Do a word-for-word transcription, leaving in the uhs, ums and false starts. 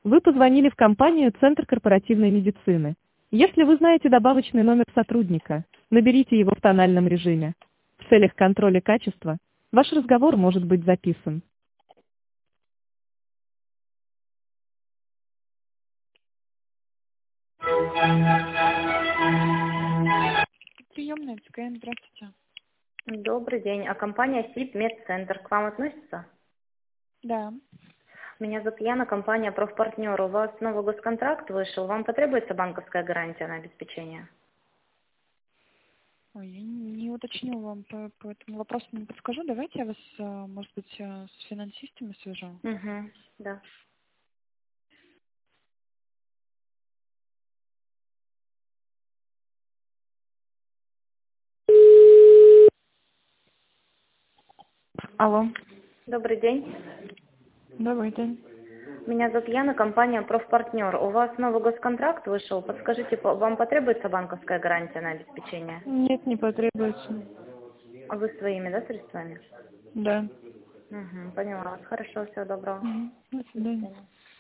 Вы позвонили в компанию «Центр корпоративной медицины». Если вы знаете добавочный номер сотрудника, наберите его в тональном режиме. В целях контроля качества ваш разговор может быть записан. Приемная ЦКН, здравствуйте. Добрый день. А компания СИП Медцентр к вам относится? Да. Меня зовут Яна, компания «Профпартнер». У вас новый госконтракт вышел. Вам потребуется банковская гарантия на обеспечение? Ой, я не не уточнила вам по, по этому вопросу, не подскажу. Давайте я вас, э, может быть, э, с финансистами свяжу. Угу, да. Алло. Добрый день. Добрый день. Меня зовут Яна, компания «Профпартнер». У вас новый госконтракт вышел. Подскажите, по- вам потребуется банковская гарантия на обеспечение? Нет, не потребуется. А вы своими, да, средствами? Да. Угу, поняла вас. Хорошо, всего доброго. Мгм. До До свидания. свидания.